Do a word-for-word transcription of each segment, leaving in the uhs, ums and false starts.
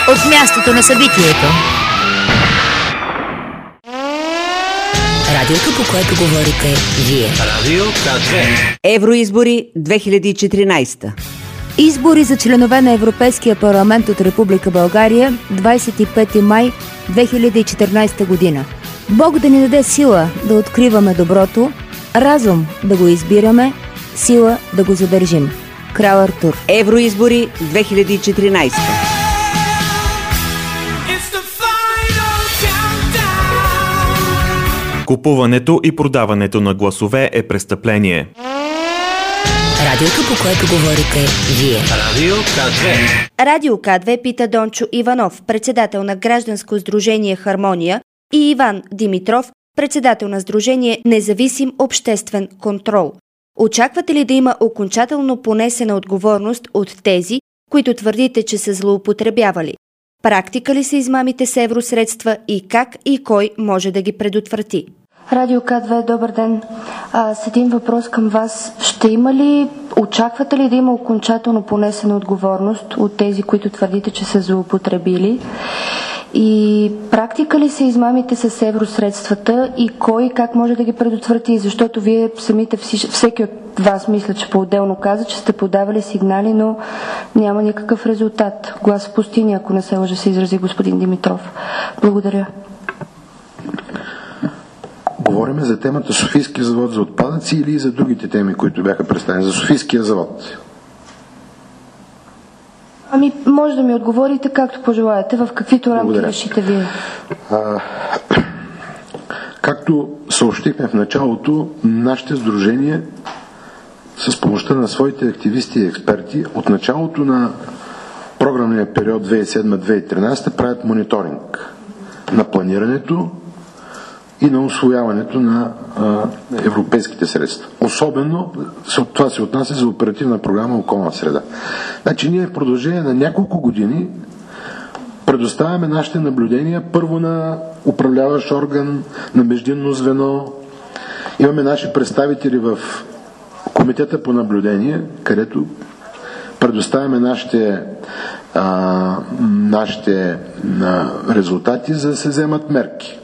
от мястото на събитието. Радиото, по което говорите вие. Радио К две. Евроизбори две хиляди и четиринадесета. Избори за членове на Европейския парламент от Република България, двадесет и пети май две хиляди и четиринадесета година. Бог да ни даде сила да откриваме доброто, разум да го избираме, сила да го задържим. Крал Артур. Евроизбори две хиляди и четиринадесета. Купуването и продаването на гласове е престъпление. Радиото, по което говорите вие. Радио К две. Радио К две пита Дончо Иванов, председател на гражданско сдружение Хармония, и Иван Димитров, председател на сдружение Независим обществен контрол. Очаквате ли да има окончателно понесена отговорност от тези, които твърдите, че са злоупотребявали? Практика ли са измамите с евросредства и как и кой може да ги предотврати? Радио К две, добър ден. А, с един въпрос към вас. Ще има ли, очаквате ли да има окончателно понесена отговорност от тези, които твърдите, че са злоупотребили? И практика ли са измамите с евросредствата и кой как може да ги предотврати? Защото вие самите, всеки от вас мисля, че по-отделно каза, че сте подавали сигнали, но няма никакъв резултат. Глас в пустиня, ако не се лъжа, се изрази господин Димитров. Благодаря. Говорим за темата Софийския завод за отпадъци или за другите теми, които бяха представени? За Софийския завод. Ами, може да ми отговорите както пожелаете, в каквито рамки Благодаря. решите вие. А, както съобщихме в началото, нашите сдружения с помощта на своите активисти и експерти от началото на програмния период две хиляди и седма - две хиляди и тринадесета правят мониторинг на планирането и на усвояването на а, европейските средства. Особено това се отнася за оперативна програма Околна среда. Значи ние в продължение на няколко години предоставяме нашите наблюдения първо на управляващ орган, на междинно звено. Имаме наши представители в Комитета по наблюдение, където предоставяме нашите, а, нашите а, резултати, за да се вземат мерки.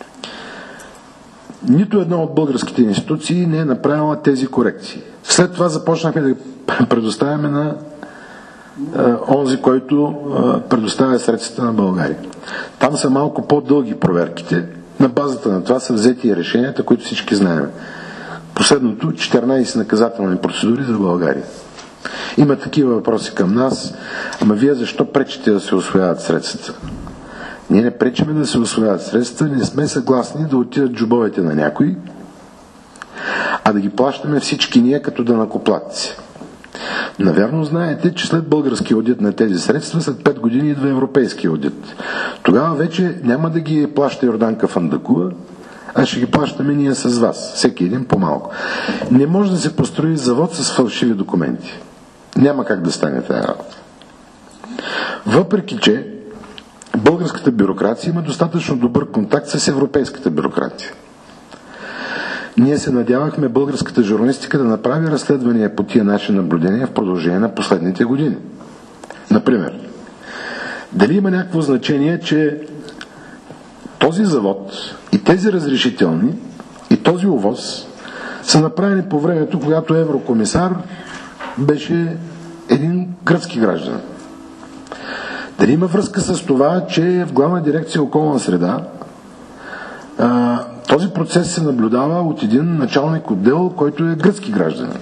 Нито една от българските институции не е направила тези корекции. След това започнахме да предоставяме на а, онзи, който а, предоставя средствата на България. Там са малко по-дълги проверките. На базата на това са взети и решенията, които всички знаем. Последното, четиринадесет наказателни процедури за България. Има такива въпроси към нас. Ама вие защо пречите да се усвояват средства? Ние не пречиме да се усвояват средства, не сме съгласни да отидат джобовете на някой, а да ги плащаме всички ние като данъкоплатци. Навярно знаете, че след български одит на тези средства, след пет години идва европейски одит. Тогава вече няма да ги плаща Йорданка Фандакова, а ще ги плащаме ние с вас, всеки един по-малко. Не може да се построи завод с фалшиви документи. Няма как да стане тази работа. Въпреки че българската бюрокрация има достатъчно добър контакт с европейската бюрокрация. Ние се надявахме българската журналистика да направи разследвания по тия наши наблюдения в продължение на последните години. Например, дали има някакво значение, че този завод и тези разрешителни и този ОВОз са направени по времето, когато еврокомисар беше един гръцки гражданин. Дали има връзка с това, че в Главна дирекция околна среда а, този процес се наблюдава от един началник отдел, който е гръцки гражданин?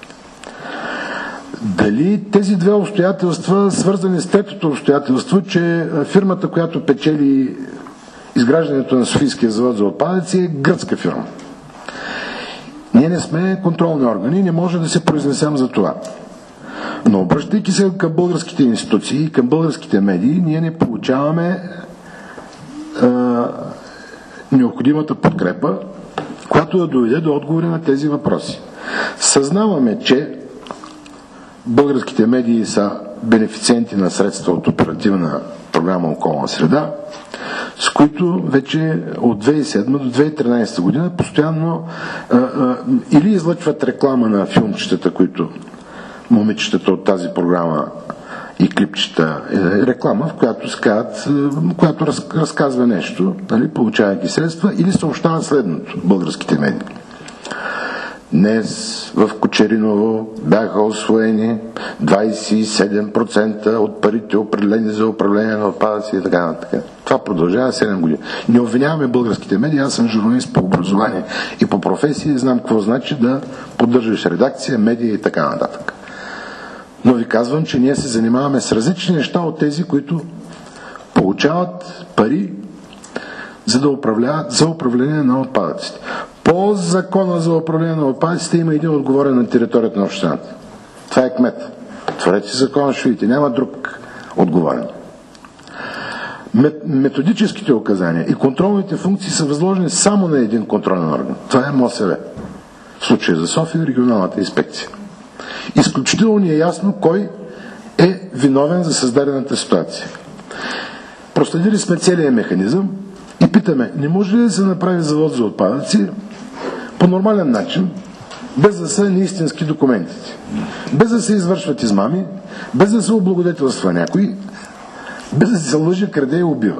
Дали тези две обстоятелства, свързани с третото обстоятелство, че фирмата, която печели изграждането на Софийския завод за отпадъци, е гръцка фирма? Ние не сме контролни органи, не може да се произнесем за това. Но обръщайки се към българските институции и към българските медии, ние не получаваме е, необходимата подкрепа, която да доведе до отговори на тези въпроси. Съзнаваме, че българските медии са бенефициенти на средства от оперативна програма Околна среда, с които вече от две хиляди и седма до две хиляди и тринадесета година постоянно а, а, или излъчват реклама на филмчетата, които момичетата от тази програма и клипчета, реклама, в която, скажат, която раз, разказва нещо, нали, получавайки средства, или съобщават следното българските медии. Днес в Кочериново бяха усвоени двадесет и седем процента от парите, определени за управление на отпадъци и така нататък. Това продължава седем години. Не обвиняваме българските медии, аз съм журналист по образование и по професия и знам какво значи да поддържаш редакция, медия и така нататък. Но ви казвам, че ние се занимаваме с различни неща от тези, които получават пари за да управляват за управление на отпадъците. По закона за управление на отпадъците има един отговорен на територията на общината. Това е кмет. Творете си закона, ще видите. Няма друг отговорен. Методическите указания и контролните функции са възложени само на един контролен орган. Това е МОСВ. В случая за София, регионалната инспекция. Изключително ни е ясно кой е виновен за създадената ситуация. Проследили сме целият механизъм и питаме, не може ли да се направи завод за отпадъци по нормален начин, без да са неистински документите, без да се извършват измами, без да се облагодетелства някой, без да се лъже, краде и убива.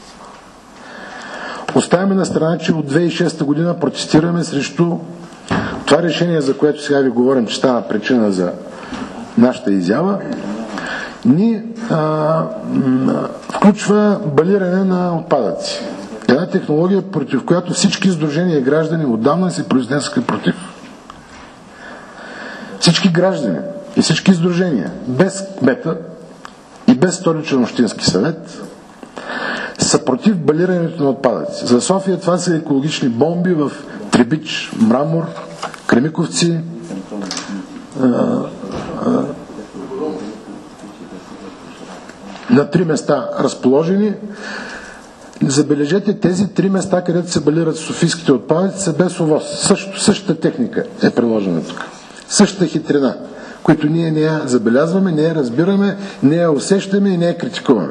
Оставяме на страна, че от две хиляди и шеста година протестираме срещу това решение, за което сега ви говорим, че става причина за нашата изява, ни а, включва балиране на отпадъци. Една технология, против която всички сдружения и граждани отдавна се произнесоха против. Всички граждани и всички сдружения, без кмета и без столичен общински съвет, са против балирането на отпадъци. За София това са екологични бомби в Требич, Мрамор, Кремиковци, а, а, на три места разположени. Забележете, тези три места, където се балират софийските отпадъци, са без ОВОС. Също, същата техника е приложена тук. Същата хитрина, които ние не я забелязваме, не я разбираме, не я усещаме и не я критикуваме.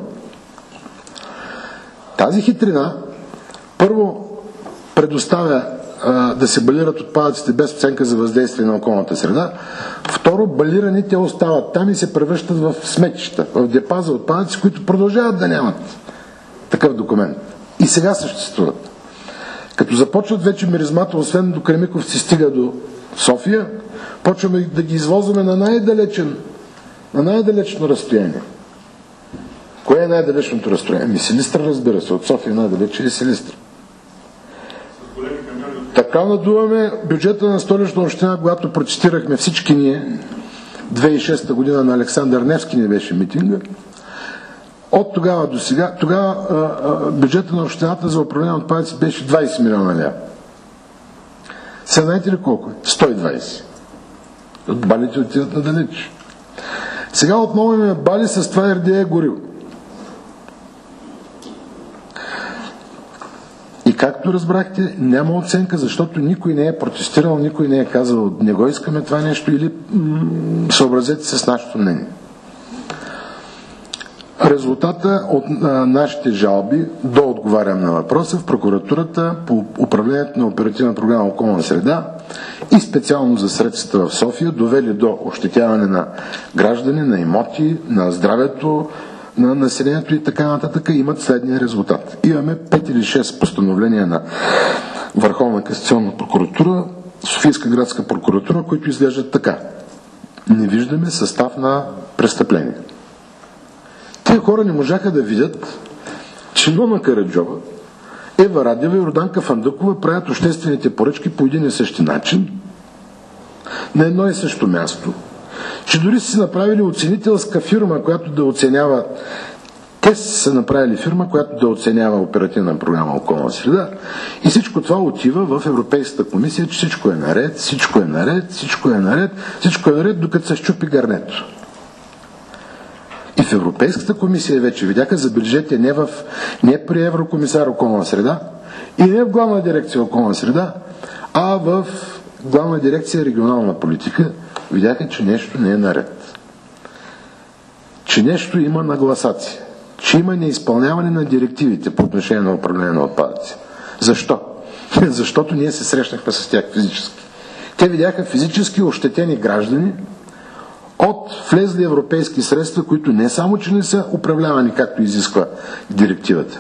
Тази хитрина първо предоставя а, да се балират отпадъците без оценка за въздействие на околната среда. Второ, балираните остават там и се превръщат в сметища, в депа за отпадъци, които продължават да нямат такъв документ. И сега съществуват. Като започват вече миризмата, освен до Кремиковци стига до София, почваме да ги извозваме на най-далечен, на най-далечно разстояние. Кое е най-далечното разстояние? Ми Силистра, разбира се. От София най-далече е Силистра. Така надуваме бюджета на Столична община, когато протестирахме всички ние, две хиляди и шеста година на Александър Невски не беше митинга. От тогава до сега, тогава а, а, бюджета на общината за управление на отпадъци беше двадесет милиона лева. Сега знаете ли колко е? сто и двадесет. От балите отиват надалеч. Сега отново имаме бали с това ер де е гориво. И както разбрахте, няма оценка, защото никой не е протестирал, никой не е казал, не го искаме това нещо или м- съобразете се с нашето мнение. Резултата от а, нашите жалби до отговарям на въпроса в прокуратурата по управлението на оперативна програма Околна среда и специално за средствата в София довели до ощетяване на граждани, на имоти, на здравето на населението и така нататък, имат следния резултат. Имаме пет или шест постановления на Върховна касационна прокуратура, Софийска градска прокуратура, които изглеждат така. Не виждаме състав на престъпление. Те хора не можаха да видят, че Нона Караджова, Ева Радева и Йорданка Фандъкова правят обществените поръчки по един и същи начин, на едно и също място, че дори са направили оценителска фирма, която да оценява, те са направили фирма, която да оценява оперативна програма Околна среда и всичко това отива в Европейската комисия, че всичко е наред, всичко е наред, всичко е наред, всичко е наред, докато се щупи гарнето. И в Европейската комисия вече видяха, забележете, не, в, не при еврокомисар Околна среда и не в Главна дирекция Околна среда, а в Главна дирекция Регионална политика, видяха, че нещо не е наред. Че нещо има нагласация. Че има неизпълняване на директивите по отношение на управление на отпадъци. Защо? Защото ние се срещнахме с тях физически. Те видяха физически ощетени граждани от влезли европейски средства, които не само, че не са управлявани както изисква директивата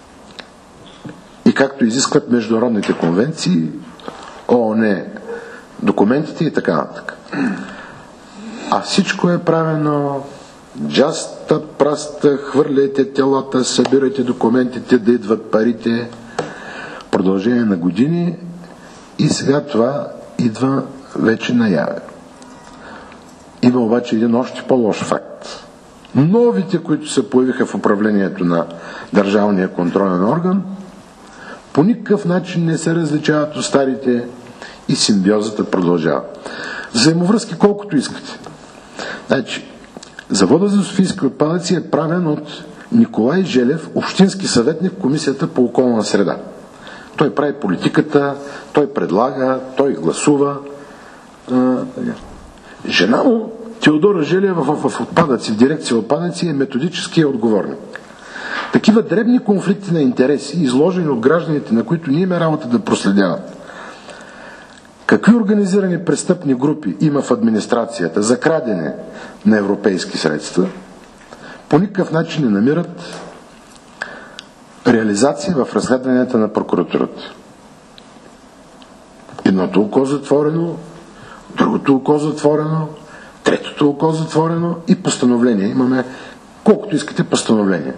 и както изискват международните конвенции, ООН, документите и така нататък. А всичко е правено джаста, праста, хвърляйте телата, събирайте документите, да идват парите. Продължение на години и сега това идва вече наяве. Има обаче един още по-лош факт. Новите, които се появиха в управлението на Държавния контролен орган, по никакъв начин не се различават от старите и симбиозата продължава. Взаимовръзки колкото искате. Значи, Завода за софийски отпадъци е правен от Николай Желев, общински съветник в Комисията по околна среда. Той прави политиката, той предлага, той гласува. Жена му, Теодора Желева, в, в отпадъци, в дирекция отпадъци, е методически отговорник. Такива дребни конфликти на интереси, изложени от гражданите, на които ние имаме работа да проследяват, какви организирани престъпни групи има в администрацията за крадене на европейски средства, по никакъв начин не намират реализация в разследванията на прокуратурата. Едното око затворено, другото око затворено, третото око затворено и постановление. Имаме колкото искате постановление.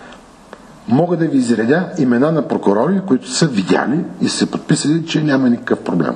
Мога да ви изредя имена на прокурори, които са видяли и са се подписали, че няма никакъв проблем.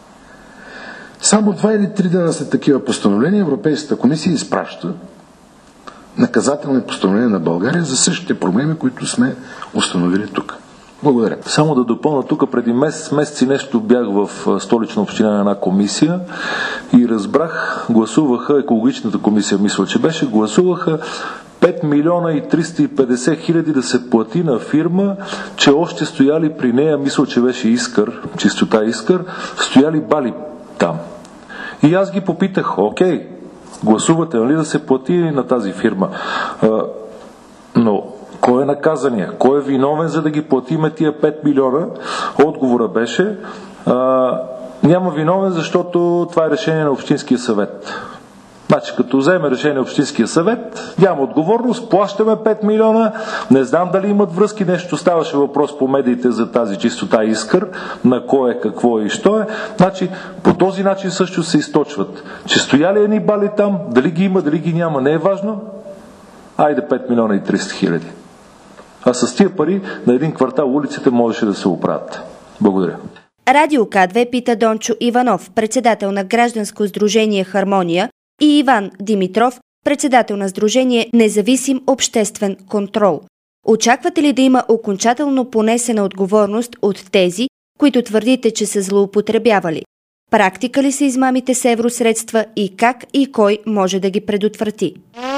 Само два или три дена след такива постановления Европейската комисия изпраща наказателни постановления на България за същите проблеми, които сме установили тук. Благодаря. Само да допълна, тук преди месец, месец и нещо бях в Столична община на една комисия и разбрах, гласуваха, екологичната комисия мисля, че беше, гласуваха пет милиона и триста и петдесет хиляди да се плати на фирма, че още стояли при нея, мисля, че беше Искър, чистота Искър, стояли бали там. И аз ги попитах, окей, гласувате, нали, да се плати на тази фирма? А, но кой е наказания? Кой е виновен, за да ги платиме тия пет милиона? Отговора беше, а, няма виновен, защото това е решение на Общинския съвет. Значи, като вземе решение Общинския съвет, няма отговорност, плащаме пет милиона, не знам дали имат връзки, нещо ставаше въпрос по медиите за тази чистота Искър, на кой е, какво е и що е. Значи, по този начин също се източват. Че стояли едни бали там, дали ги има, дали ги няма, не е важно. Айде пет милиона и триста хиляди. А с тия пари на един квартал улиците можеше да се оправят. Благодаря. Радио К две пита Дончо Иванов, председател на гражданско сдружение Хармония, и Иван Димитров, председател на сдружение Независим обществен контрол. Очаквате ли да има окончателно понесена отговорност от тези, които твърдите, че са злоупотребявали? Практика ли са измамите с евросредства и как и кой може да ги предотврати?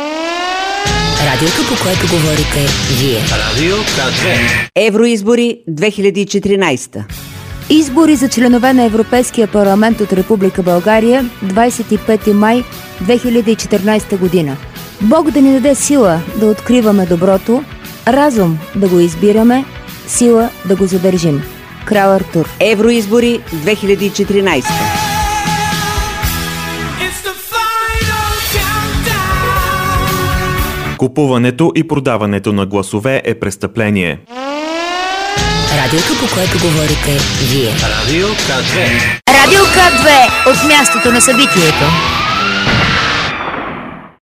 Радиото, по което говорите вие. Радио К две. Евроизбори две хиляди и четиринайсета. Избори за членове на Европейския парламент от Република България, двадесет и пети май две хиляди и четиринайсета година. Бог да ни даде сила да откриваме доброто, разум да го избираме, сила да го задържим. Крал Артур. Евроизбори две хиляди и четиринайсета. Купуването и продаването на гласове е престъпление. Радиото, по което говорите вие. Радио К две. Радио К две от мястото на събитието.